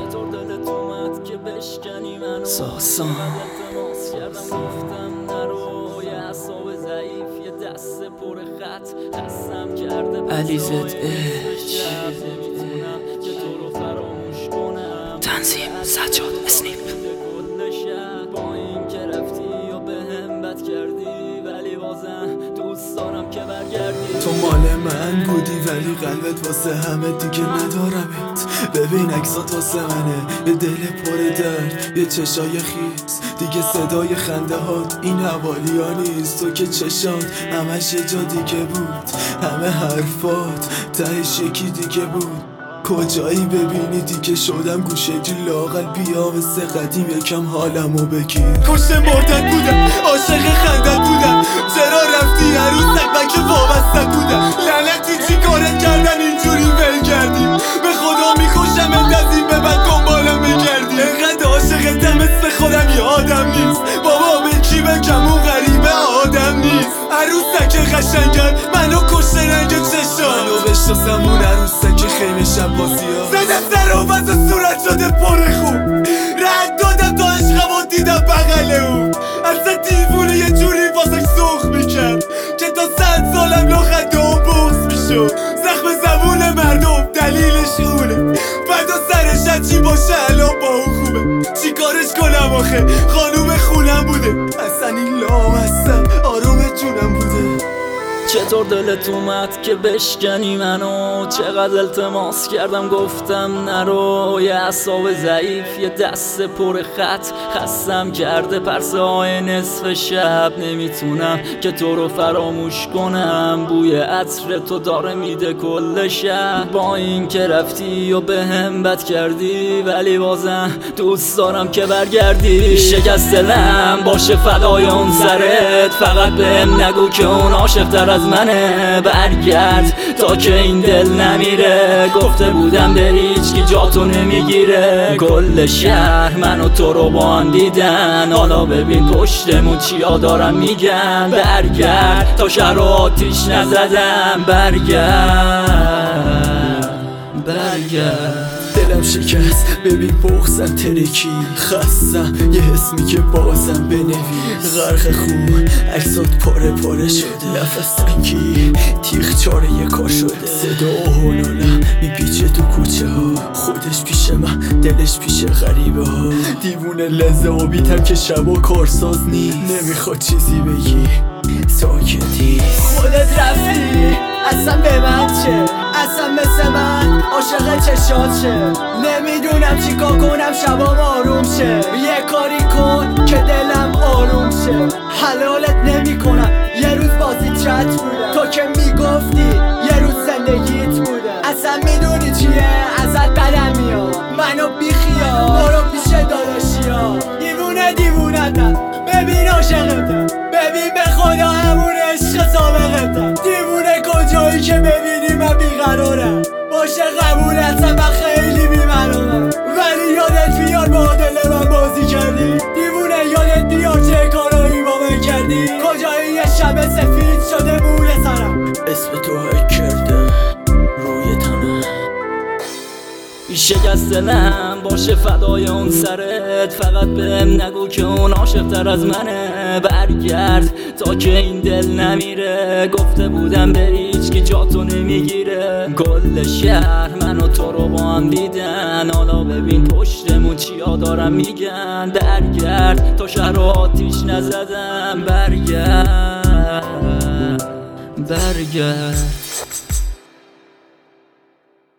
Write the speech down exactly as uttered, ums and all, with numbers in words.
چطور دلت اومد که بشکنی منو ساسان التماس کردم گفتم نرو یه اعصاب ضعیف یه دست پر خط خستم کرده علیزت اچ نمیتونم که تو رو فراموش کنم تنظیم سجاد اسنیپ کل شب با این که رفتی و به هم بد کردی ولی بازم دوست دارم که برگردی تو مال من بودی ولی قلبت واسه همه دیگه ندارمت. ببین عکسات واسه منه یه دل پر درد یه چشای خیس دیگه صدای خنده هات این حوالی ها نیست. تو که چشات همش یه جا دیگه بود همه حرفات تهش یکی دیگه بود. کجایی ببینی دیگه شدم گوشگیر لاغل بیا مثل قدیم یکم حالمو بگیر. کشته مردت بودم عاشق خندت بودم چرا رفتی عروسک من که وابسته بودم. لعنتی چی کارت کردن اینجوری ول کردی به خدا میکشم از این به بعد دنبالم بگردی. انقدر عاشقتم مثل خودم یادم نیست بابا به کی بگم اون غریبه آدم نیست. عروسک قشنگم منو کشته رنگ چشام منو بشناسم اون عروسک خیمه شب بازی ها زدم سر و وز صورت شده پر خوب رد دادم تا عشقم و دیدم بغل اون اصلا دیوونه یه جوری واسه سوخ میکرد که تا صد سالم لخنده و بغض میشد. زخم زبون مردم دلیلش اونه بعد و سرش هرچی باشه الان با اون خوبه. چی کارش کنم آخه خانوم خونم بوده اصلا این لامصب آروم جونم بوده. چطور دلت اومد که بشکنی منو چقدر التماس کردم گفتم نرو یه اعصاب ضعیف یه دست پر خط خستم کرده پرسه های نصف شب نمیتونم که تو رو فراموش کنم. بوی عطر تو داره میده کل شب با این که رفتی و به هم بد کردی ولی بازم دوست دارم که برگردی. شکست دلم باشه فدای اون سرت فقط بهم نگو که اون عاشق تر از منه. برگرد تا که این دل نمیره گفته بودم بری هیچکی جاتو نمیگیره. کل شهر من و تو رو با هم دیدن حالا ببین پشتمون چیا دارم میگن. برگرد تا شهر رو آتیش نزدم برگرد برگرد. دلم شکست ببین بغزم ترکی خستم یه اسمی که بازم بنویس. غرق خون عکسات پاره پاره شده نفس تنگی تیغ چاره یه کار شده. صدا هلولم میپیچه تو کوچه ها خودش پیش من دلش پیش غریبه ها. دیوونه لذه و بیتم که شبا کارساز نیست نمیخواد چیزی بگی ساکتی. خودت رفتی اصلا به من چه اصلا مثل من عاشق چشات چه نمیدونم چی کار کنم شبام آروم شه. یه کاری کن که دلم آروم شه. حلالت نمی کنم یه روز بازی چت بوده تو که میگفتی یه روز زندگیت بوده. اصلا میدونی چیه ازت بدم میاد منو بیخیال برو پیش داداشی ها. دیوونه دیوونتم ببین عاشقتم ببین به خدا همون عشق سابقتم. دیوونه کجایی که ببینی من بیقرارم باشه قبولتم من خیلی بی‌ملامم ولی یادت بیار با دل من بازی کردی. دیوونه یادت بیار چه کارایی با من کردی. کجایی یه شب سفید شده مول سرم اسم تو حک کرده روی تنم. شکست دلم باشه فدای اون سرت فقط بهم نگو که اون عاشق تر از منه. برگرد تا که این دل نمیره گفته بودم بری هیچکی جاتو نمیگیره. کل شهر من و تو رو با هم دیدن حالا ببین پشتمون چیا دارم میگن. برگرد تا شهر رو آتیش نزدم برگرد برگرد.